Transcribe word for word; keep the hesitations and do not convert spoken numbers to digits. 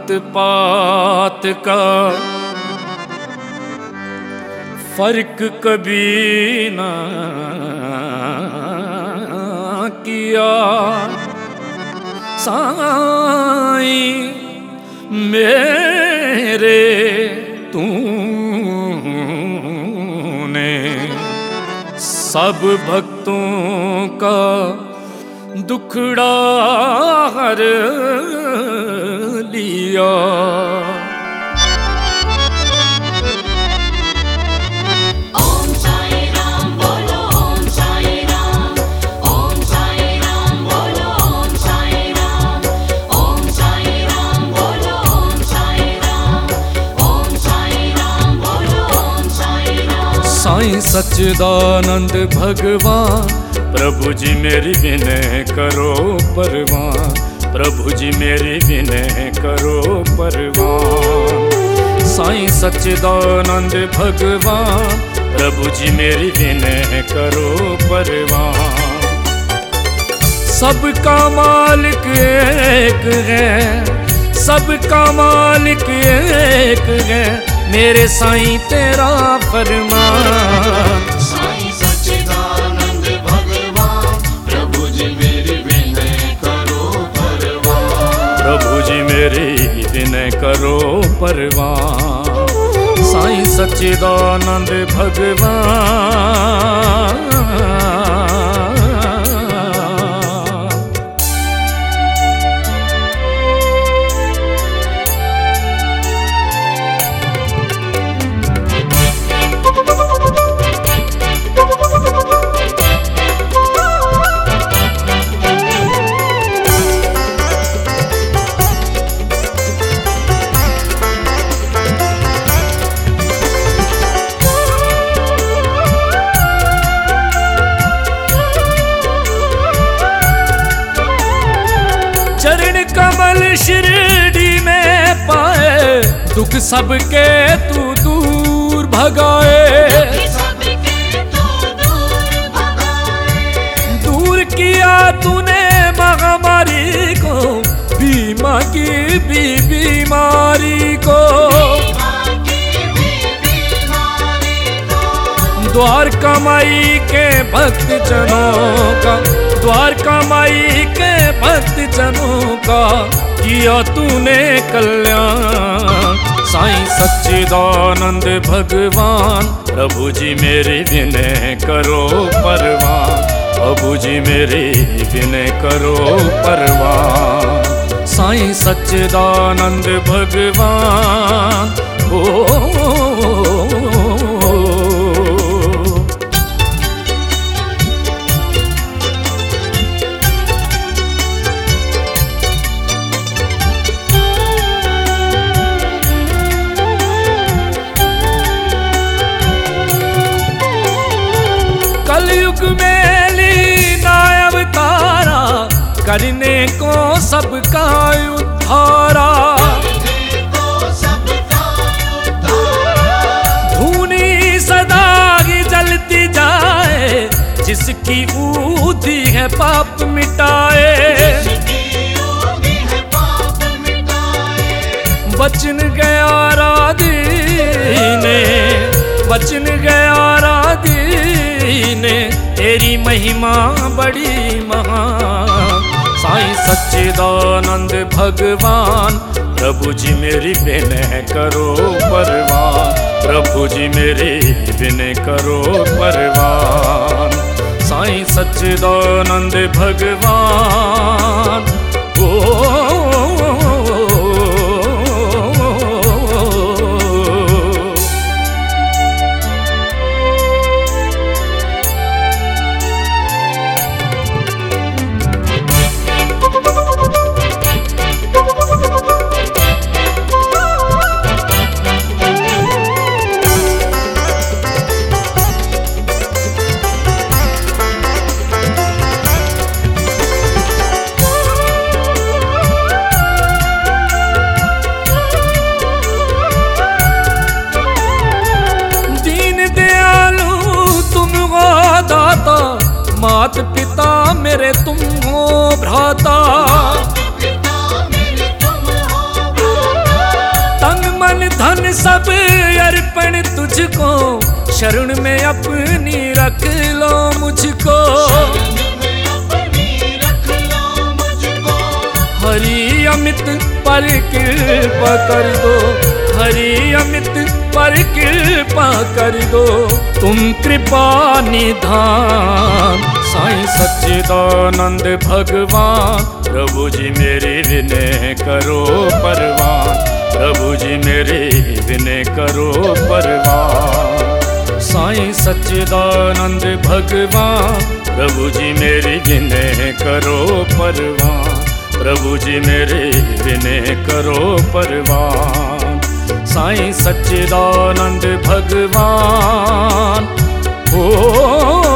पात का फर्क कभी ना किया। साईं मेरे तूने सब भक्तों का दुखड़ा हर लिया। ओम साई राम बोलो, ओम साई राम, ओम साई राम बोलो, ओम साई राम, ओम साई राम बोलो, ओम साई राम, ओम साई राम बोलो, ओम साई राम। साईं सच्चिदानंद भगवान प्रभु जी मेरी विनय करो परवान। प्रभु जी मेरी विनय करो परवान। साईं सच्चिदानंद भगवान प्रभु जी मेरी विनय करो परवान। सबका मालिक एक है, सबका मालिक एक है, मेरे साईं तेरा फरमान। साईं सच्चिदानंद भगवान प्रभु जी मेरी विनय करो परवान। प्रभु जी मेरी विनय करो परवान। साईं सच्चिदानंद भगवान। चरण कमल शिरडी में पाए, दुख सबके तू दूर भगाए। सबके तू दूर भगाए। दूर किया तूने महामारी को, बीमा की भी बीमारी को। द्वारका माई के भक्त जनों का, द्वारका माई के भक्त जनों का किया तूने कल्याण। साईं सच्चिदानंद भगवान प्रभु जी मेरी विनय करो परवान। प्रभु जी मेरी विनय करो परवान। साईं सच्चिदानंद भगवान ओ, ओ, ओ, ओ, ओ। कलयुग में लीना अवतारा, करने को सबका उद्धारा। धूनी सदा ही जलती जाए, जिसकी ऊधी है पाप मिटाए। बचन गया राधीने, बचन गया राधीने, तेरी महिमा बड़ी महान। साईं सच्चिदानंद भगवान प्रभु जी मेरी विनय करो परवान। प्रभु जी मेरी विनय करो परवान। साईं सच्चिदानंद भगवान ओ, ओ, ओ, ओ, मात पिता मेरे तुम हो भ्राता। मन सब अर्पण तुझको, शरण में अपनी रख लो मुझको। हरि अमित पर कृपा कर दो, हरि अमित पर कृपा कर दो, तुम कृपा निधान। साईं सच्चिदानंद भगवान, प्रभु जी मेरे विनय करो परवान, प्रभु जी मेरे विनय करो परवान। साईं सच्चिदानंद भगवान, प्रभु जी मेरे विनय करो परवान, प्रभु जी मेरे विनय करो परवान। साईं सच्चिदानंद भगवान, ओ